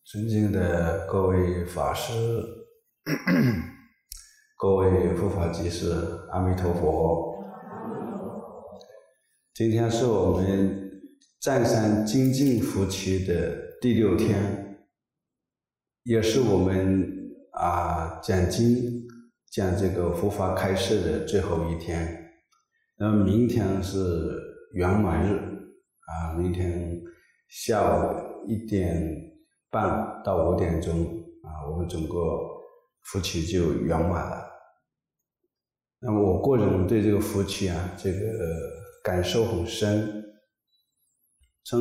尊敬的各位法师、各位护法居士，阿弥陀佛。今天是我们湛山精进佛期的第6天，也是我们讲经讲这个佛法开示的最后一天。那么明天是圆满日明天下午1点半到5点钟我们整个佛期就圆满了。那么我个人对这个佛期这个感受很深。从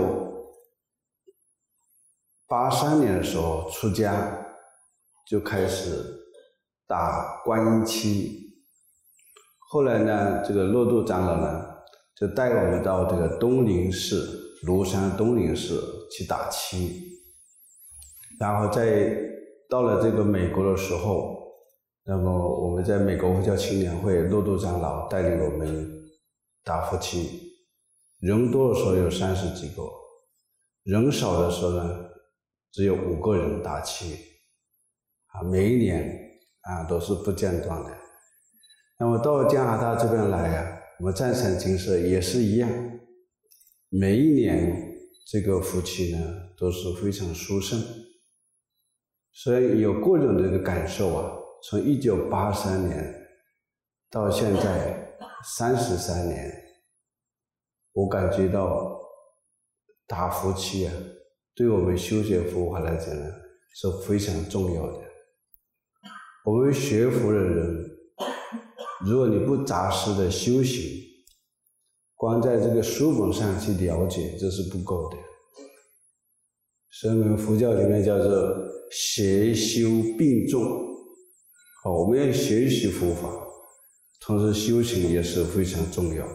1983年的时候出家，就开始打观音期。后来呢，这个骆度长老呢就带我们到这个东林寺，庐山东林寺去打期。然后到了这个美国的时候，那么我们在美国佛教青年会，骆度长老带领我们打佛期。人多的时候有30几个，人少的时候呢只有5个人打期每一年都是不间断的。那么到加拿大这边来我们湛山精舍也是一样，每一年这个佛期呢都是非常殊胜。所以有个人的这个感受从1983年到现在33年，我感觉到打佛期对我们修学佛法来讲呢是非常重要的。我们学佛的人，如果你不扎实的修行，光在这个书本上去了解，这是不够的。所以我们佛教里面叫做学修并重我们要学习佛法，同时修行也是非常重要。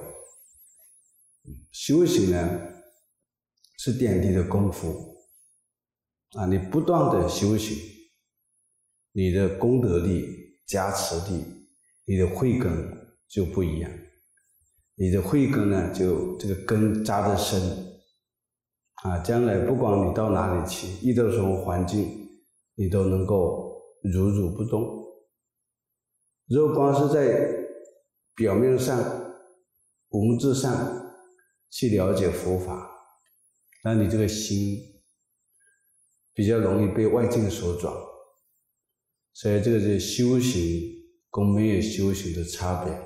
修行呢是点滴的功夫你不断的修行，你的功德力、加持力，你的慧根就不一样。你的慧根呢就这个根扎得深将来不管你到哪里去，遇到什么环境，你都能够如如不动。如果光是在表面上、文字上去了解佛法，那你这个心比较容易被外境所转。所以这个是修行跟没有修行的差别。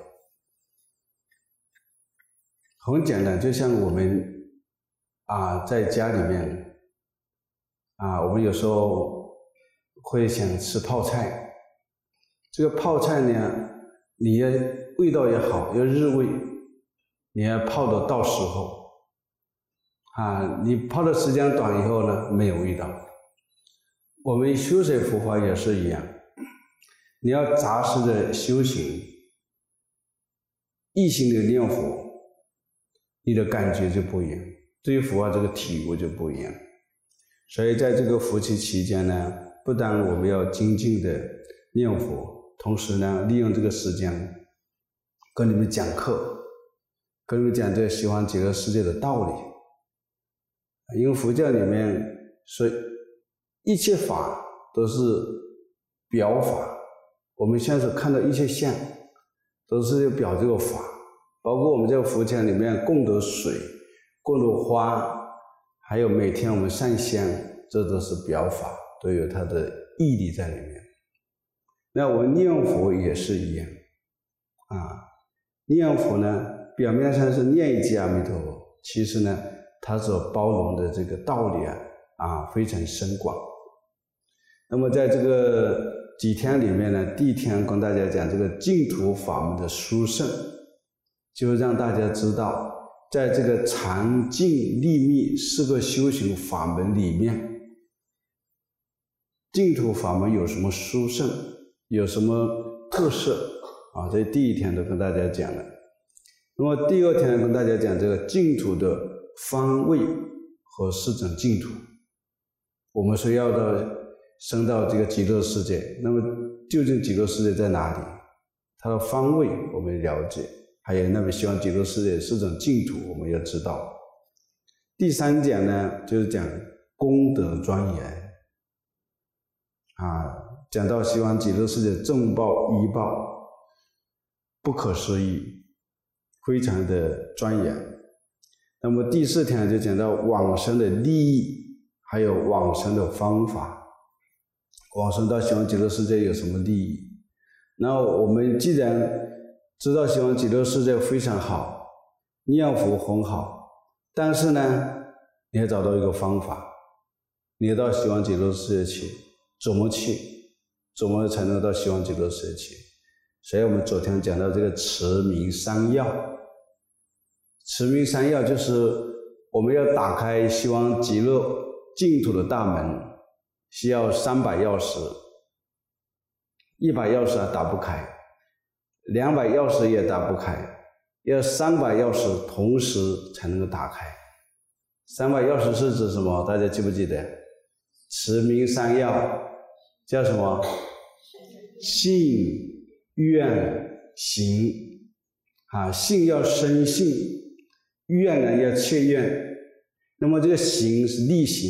很简单，就像我们在家里面我们有时候会想吃泡菜。这个泡菜呢，你要味道也好，要入味，你要泡得到时候你泡的时间短以后呢，没有味道。我们修学佛法也是一样，你要扎实的修行，一心的念佛，你的感觉就不一样，对于佛法这个体悟就不一样。所以在这个佛期期间呢，不但我们要精进的念佛，同时呢利用这个时间跟你们讲课，跟你们讲这个西方极乐世界的道理。因为佛教里面说一切法都是表法，我们现在所看到一切相都是表这个法，包括我们在佛前里面供的水、供的花，还有每天我们上香，这都是表法，都有它的义理在里面。那我们念佛也是一样念佛呢表面上是念一句阿弥陀佛，其实呢它所包容的这个道理非常深广。那么在这个几天里面呢，第一天跟大家讲这个净土法门的殊胜，就让大家知道在这个禅净立密4个修行法门里面，净土法门有什么殊胜，有什么特色这第一天都跟大家讲了。那么第2天跟大家讲这个净土的方位和4种净土。我们说要升到这个极乐世界，那么究竟极乐世界在哪里？它的方位我们了解，还有那么希望极乐世界4种净土我们要知道。第3讲呢就是讲功德庄严， 讲到西方极乐世界正报依报，不可思议，非常的庄严。那么第4天就讲到往生的利益，还有往生的方法。往生到西方极乐世界有什么利益？那我们既然知道西方极乐世界非常好，念佛很好，但是呢，你要找到一个方法，你要到西方极乐世界去，怎么去？怎么才能到西方极乐世界去？所以我们昨天讲到这个持名三要。持名三要就是我们要打开西方极乐净土的大门，需要300钥匙，100钥匙打不开，200钥匙也打不开，要300钥匙同时才能够打开。300钥匙是指什么？大家记不记得？持名三要叫什么？信、愿、行。信要生信，愿呢要切愿，那么这个行是力行。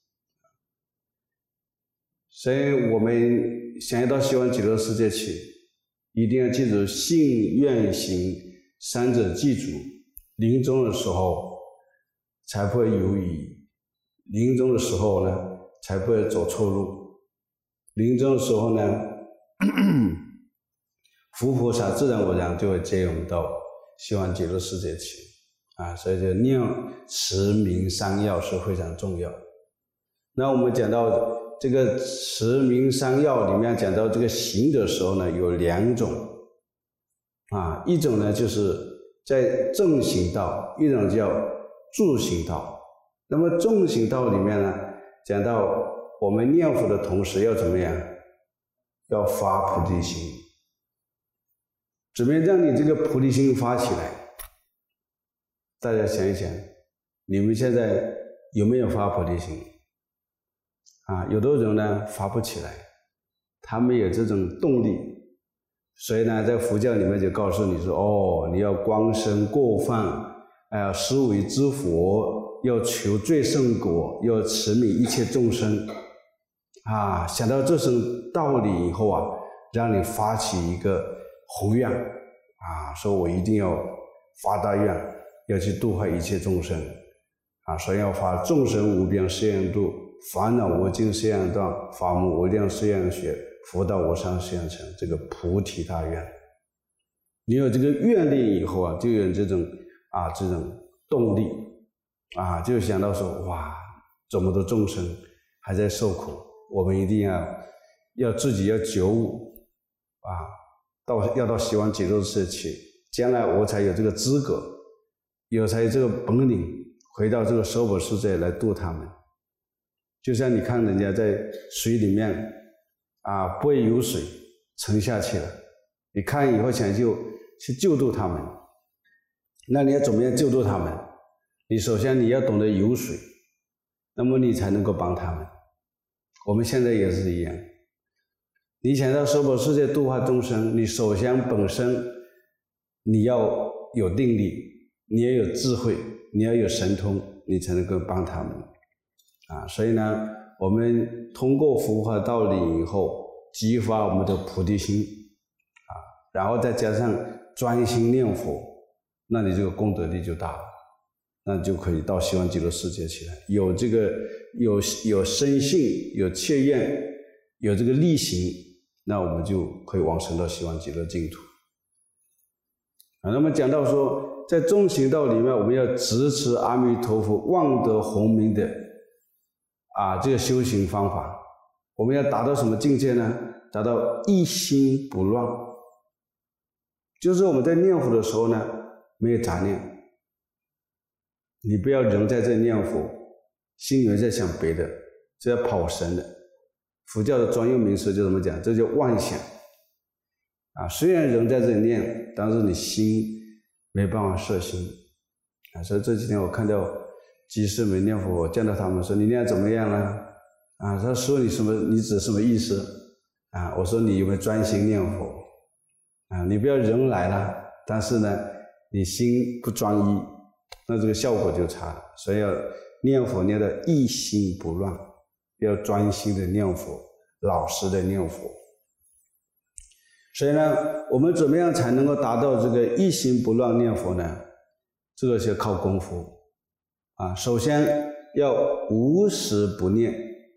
所以我们想要到西方极乐世界去，一定要记住信、愿、行3者记住，临终的时候才不会犹豫，临终的时候呢才不会走错路，临终的时候呢佛菩萨自然而然就会接我们到西方极乐世界去所以就念持名三要是非常重要。那我们讲到这个持名三要里面讲到这个行的时候呢，有2种一种呢就是在正行道，一种叫助行道。那么正行道里面呢，讲到我们念佛的同时要怎么样？要发菩提心。怎么样让你这个菩提心发起来？大家想一想，你们现在有没有发菩提心？有的人呢发不起来，他没有这种动力，所以呢在佛教里面就告诉你说，你要光身过犯，思维之佛，要求最胜果，要慈悯一切众生想到这种道理以后让你发起一个宏愿说我一定要发大愿，要去度化一切众生所以要发众生无边誓愿度，烦恼无尽誓愿断，法门无量誓愿学，佛道无上誓愿成，这个菩提大愿。你有这个愿力以后就有这种动力就想到说，哇，这么多众生还在受苦，我们一定要自己要觉悟要到西方极乐世界去，将来我才有这个资格，才有这个本领回到这个娑婆世界来度他们。就像你看人家在水里面不会游水沉下去了，你看以后想去救度他们，那你要怎么样救度他们？你首先你要懂得游水，那么你才能够帮他们。我们现在也是一样，你想到娑婆世界度化众生，你首先本身你要有定力，你要有智慧，你要有神通，你才能够帮他们所以呢我们通过佛法道理以后激发我们的菩提心然后再加上专心念佛，那你这个功德力就大了，那就可以到西方极乐世界去了。有这个有深信，有切愿，有这个力行，那我们就可以往生到西方极乐净土那么讲到说在中行道里面，我们要直持阿弥陀佛望得洪名的这个修行方法，我们要达到什么境界呢？达到一心不乱，就是我们在念佛的时候呢没有杂念，你不要人在这念佛，心里面在想别的，这要跑神的。佛教的专用名词就怎么讲？这叫妄想虽然人在这里念，但是你心没办法摄心所以这几天我看到居士们念佛，我见到他们说你念怎么样呢？他说你指什么意思我说你有没有专心念佛你不要人来了，但是呢你心不专一，那这个效果就差了。所以要念佛念得一心不乱，要专心的念佛老实的念佛。所以呢，我们怎么样才能够达到这个一心不乱念佛呢？这个是靠功夫啊。首先要无时不念，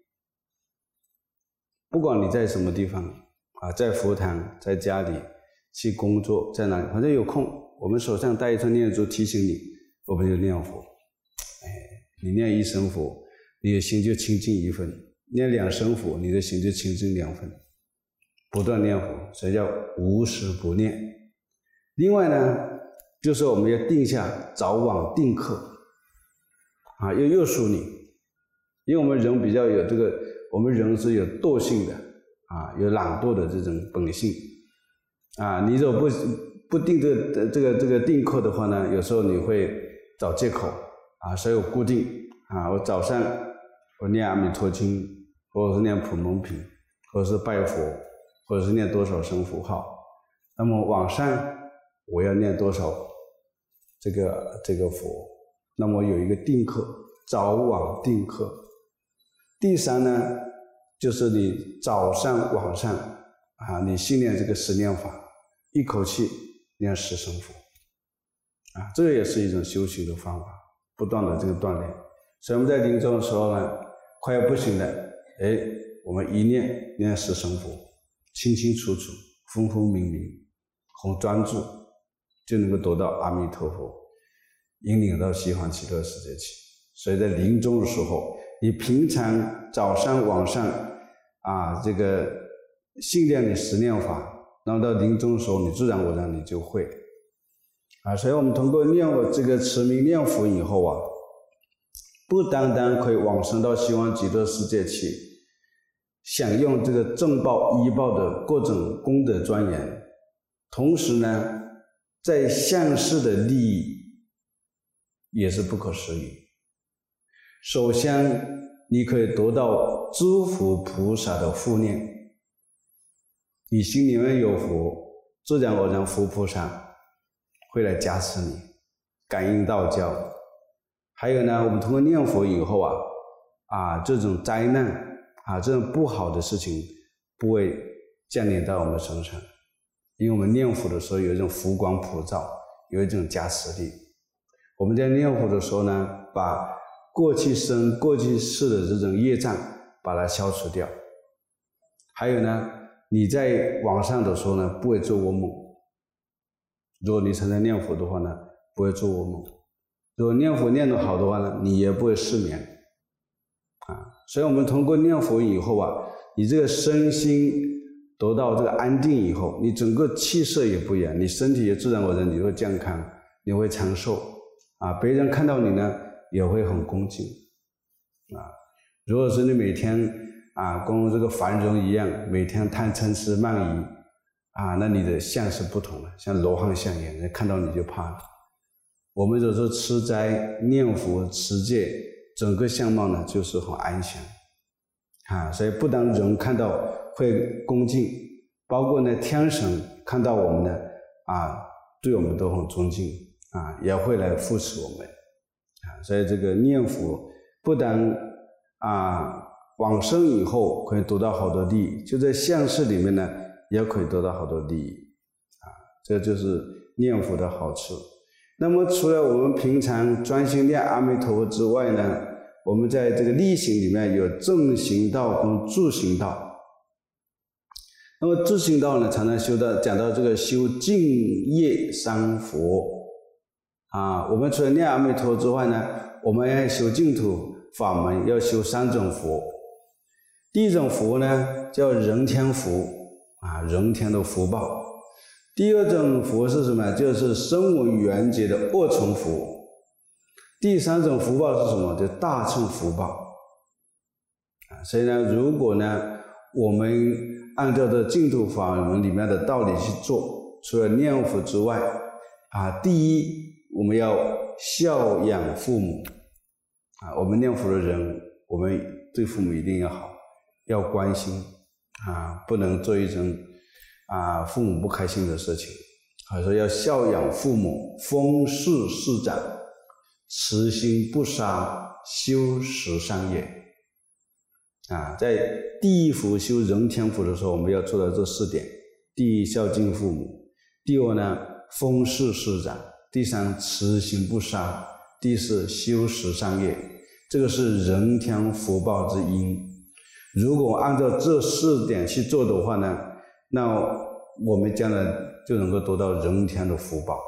不管你在什么地方啊，在佛堂，在家里，去工作，在哪里，反正有空，我们手上带一串念珠提醒你，我们就念佛。你念一声佛，你的心就清净1分；念2声佛，你的心就清净2分。不断念佛，所以叫无时不念。另外呢，就是我们要定下早晚定课啊，要约束你，因为我们人比较有这个，我们人是有惰性的啊，有懒惰的这种本性啊。你如果不定这个定课的话呢，有时候你会找借口啊。所以我固定啊，我早上我念阿弥陀经，或者是念普门品，或者是拜佛，或者是念多少声符号。那么晚上我要念多少这个佛，那么有一个定课，早晚定课。第三呢，就是你早上晚上啊，你训练这个十念法，一口气念10声佛啊，这个也是一种修行的方法，不断的这个锻炼。所以我们在临终的时候呢，快要不行了，我们一念10声佛，清清楚楚，分分明明，很专注，就能够得到阿弥陀佛引领到西方极乐世界去。所以在临终的时候，你平常早上晚上啊，这个训练你10念法，那么到临终的时候，你自然而然你就会啊。所以我们通过念这个持名念佛以后啊，不单单可以往生到西方极乐世界去，享用这个正报依报的各种功德庄严，同时呢，在现世的利益也是不可思议。首先你可以得到诸佛菩萨的护念，你心里面有佛，自然而然佛菩萨会来加持你，感应道交。还有呢，我们通过念佛以后这种灾难啊，这种不好的事情不会降临到我们身上，因为我们念佛的时候有一种佛光普照，有一种加持力。我们在念佛的时候呢，把过去生过去世的这种业障把它消除掉。还有呢，你在晚上的时候呢，不会做噩梦。如果你常常念佛的话呢，不会做噩梦。如果念佛念得好的话呢，你也不会失眠啊。所以我们通过念佛以后你这个身心得到这个安定以后，你整个气色也不一样，你身体也自然而然你会健康，你会长寿啊。别人看到你呢，也会很恭敬啊。如果是你每天跟这个凡人一样，每天贪嗔痴慢疑啊，那你的相是不同的，像罗汉相一样，人看到你就怕了。我们有时候吃斋念佛持戒，整个相貌呢就是很安详啊。所以不但人看到会恭敬，包括呢天神看到我们呢对我们都很尊敬啊，也会来扶持我们啊。所以这个念佛不但往生以后可以得到好多利益，就在现世里面呢也可以得到好多利益啊。这就是念佛的好处。那么除了我们平常专心念阿弥陀佛之外呢，我们在这个力行里面有正行道跟助行道。那么助行道呢，常常讲到这个修净业三佛我们除了念阿弥陀之外呢，我们要修净土法门，要修3种佛。第一种佛呢叫人天福人天的福报。第二种福是什么？就是声闻缘觉的2重福。第3种福报是什么？就大乘福报所以呢，如果呢我们按照这净土法门里面的道理去做，除了念佛之外第一，我们要孝养父母我们念佛的人，我们对父母一定要好，要关心不能做一种父母不开心的事情。说要孝养父母，奉事师长，慈心不杀，修十善业在第一福修人天福的时候，我们要做到这4点：第一，孝敬父母；第二呢，奉事师长；第三，慈心不杀；第四，修十善业。这个是人天福报之因。如果按照这4点去做的话呢，那我们将来就能够得到人天的福报。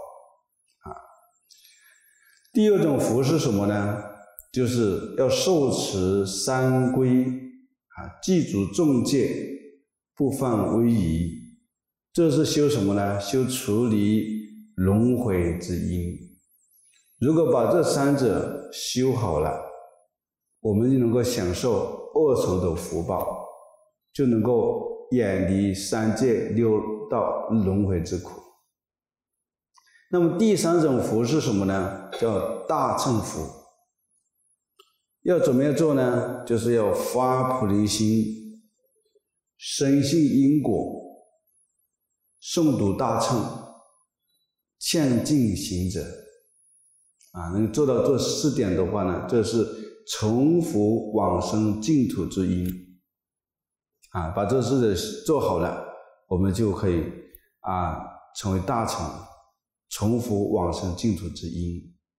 第二种福是什么呢？就是要受持三规，记住众戒，不犯威仪。这是修什么呢？修处理轮回之因。如果把这3者修好了，我们就能够享受2重的福报，就能够远离3界6道轮回之苦。那么第3种福是什么呢？叫大乘福。要怎么样做呢？就是要发菩提心，深信因果，诵读大乘，劝进行者。能做到这4点的话呢，这是成佛往生净土之因。把这4点做好了，我们就可以成为大乘，成佛往生净土之因。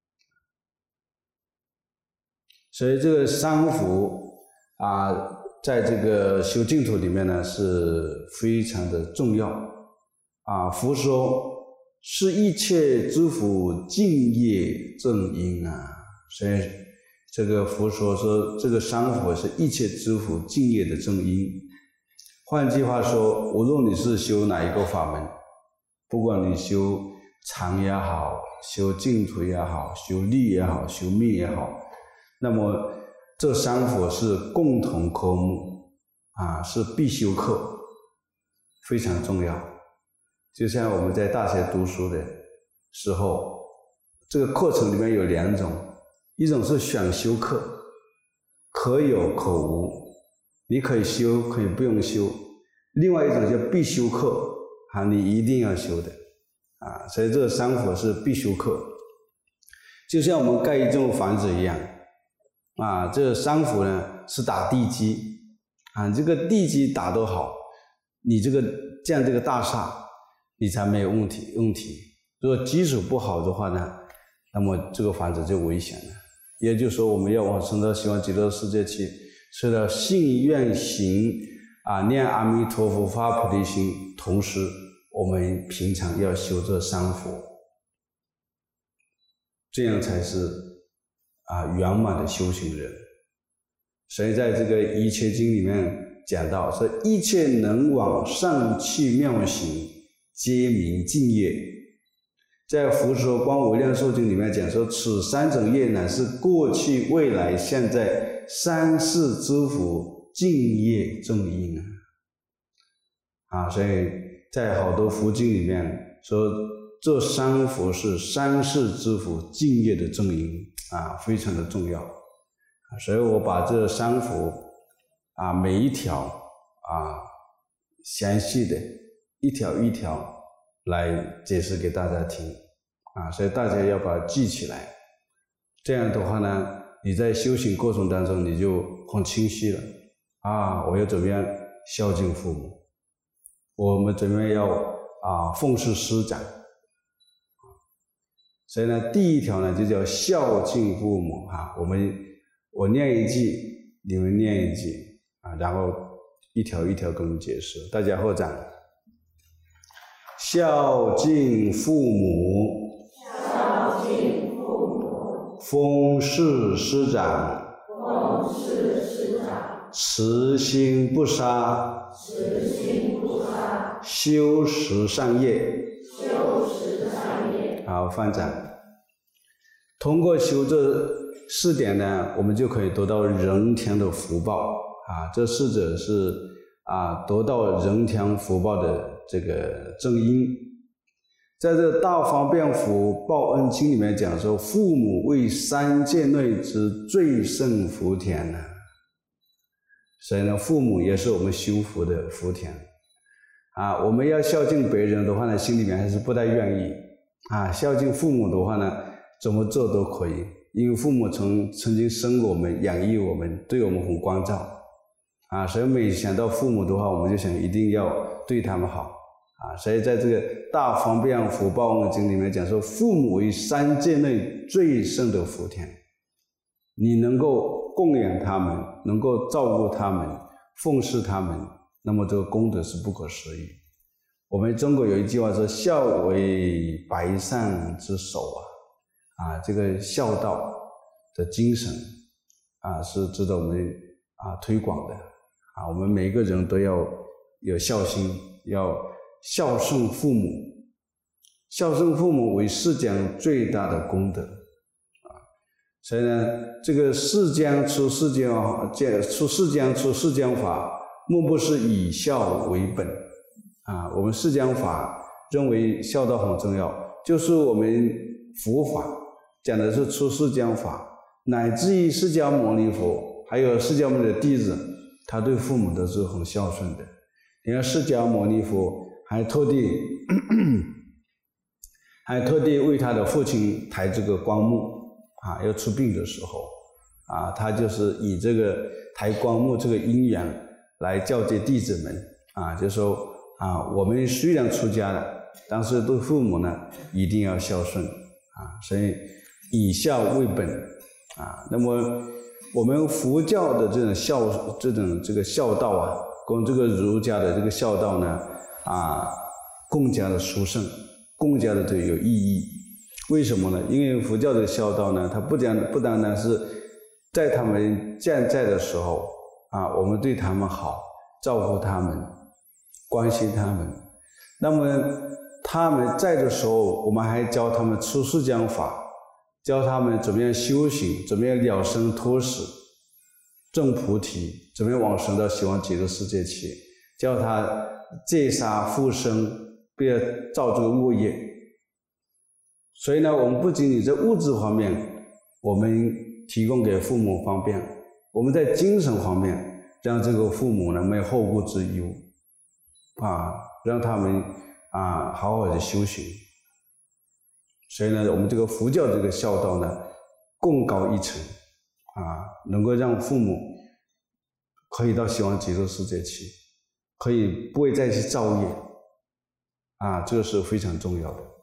所以这个3福在这个修净土里面呢是非常的重要。佛说是一切诸福净业正因所以这个佛说这个3福是一切诸福净业的正因。换句话说，无论你是修哪一个法门，不管你修禅也好，修净土也好，修力也好，修密也好，那么这3福是共同科目是必修课，非常重要。就像我们在大学读书的时候，这个课程里面有2种，一种是选修课，可有可无，你可以修可以不用修；另外一种叫必修课你一定要修的所以这3福是必修课。就像我们盖一栋房子一样这3福呢是打地基这个地基打得好，你这个大厦你才没有问题。如果基础不好的话呢，那么这个房子就危险了。也就是说，我们要往生到西方极乐世界去，是要信愿行念阿弥陀佛发菩提心，同时我们平常要修这3福，这样才是圆满的修行人。所以在这个《一切经》里面讲到说，一切能往上去妙行，皆名净业。在《佛说观无量寿经》里面讲说，此3种业乃是过去未来现在3世诸福净业正因所以在好多佛经里面说，这3福是3世诸福净业的正因非常的重要。所以我把这3福每一条详细的一条一条来解释给大家听所以大家要把它记起来。这样的话呢，你在修行过程当中你就很清晰了我要怎么样孝敬父母，我们怎么样要奉事师长。所以呢，第一条呢就叫孝敬父母我念一句，你们念一句然后一条一条跟我们解释。大家合掌。孝敬父母， 孝敬父母， 奉事师长， 奉事师长， 慈心不杀， 慈心不杀， 修十善业， 修十善业。 好，放掌。通过修这4点呢，我们就可以得到人天的福报这4者是得到人天福报的这个正因。在这个大方便福报恩经里面讲说，父母为3界内之最胜福田所以呢，父母也是我们修福的福田我们要孝敬别人的话呢，心里面还是不太愿意孝敬父母的话呢，怎么做都可以，因为父母曾经生我们，养育我们，对我们很关照啊，所以每想到父母的话，我们就想一定要对他们好啊。所以在这个《大方便福报问经》里面讲说，父母为三界内最胜的福田，你能够供养他们，能够照顾他们，奉侍他们，那么这个功德是不可思议。我们中国有一句话说，孝为百善之首啊，这个孝道的精神啊，是值得我们推广的啊。我们每一个人都要有孝心，要孝顺父母，孝顺父母为世间最大的功德啊。所以呢，这个世间出世间法，莫不是以孝为本啊。我们释迦法认为孝道很重要，就是我们佛法讲的是出世间法，乃至于释迦牟尼佛还有释迦牟尼的弟子，他对父母都是很孝顺的。你看释迦牟尼佛还特地为他的父亲抬这个棺木啊，要出殡的时候啊，他就是以这个抬棺木这个因缘来教诫弟子们啊，就说啊，我们虽然出家了，但是对父母呢一定要孝顺啊，所以以孝为本啊。那么我们佛教的这个孝道啊，跟这个儒家的这个孝道呢更加的殊胜，更加的有意义。为什么呢？因为佛教的孝道呢，它不单单是在他们健在的时候啊，我们对他们好，照顾他们，关心他们。那么他们在的时候，我们还教他们出世间法，教他们怎么样修行，怎么样了生脱死，证菩提，怎么样往生到西方极乐世界去，教他戒杀复生，不要造这个恶业。所以呢，我们不仅仅在物质方面我们提供给父母方便，我们在精神方面让这个父母呢没有后顾之忧啊，让他们好好的修行。所以呢，我们这个佛教这个孝道呢更高一层啊，能够让父母可以到西方极乐世界去，可以不会再去造业啊，这个是非常重要的。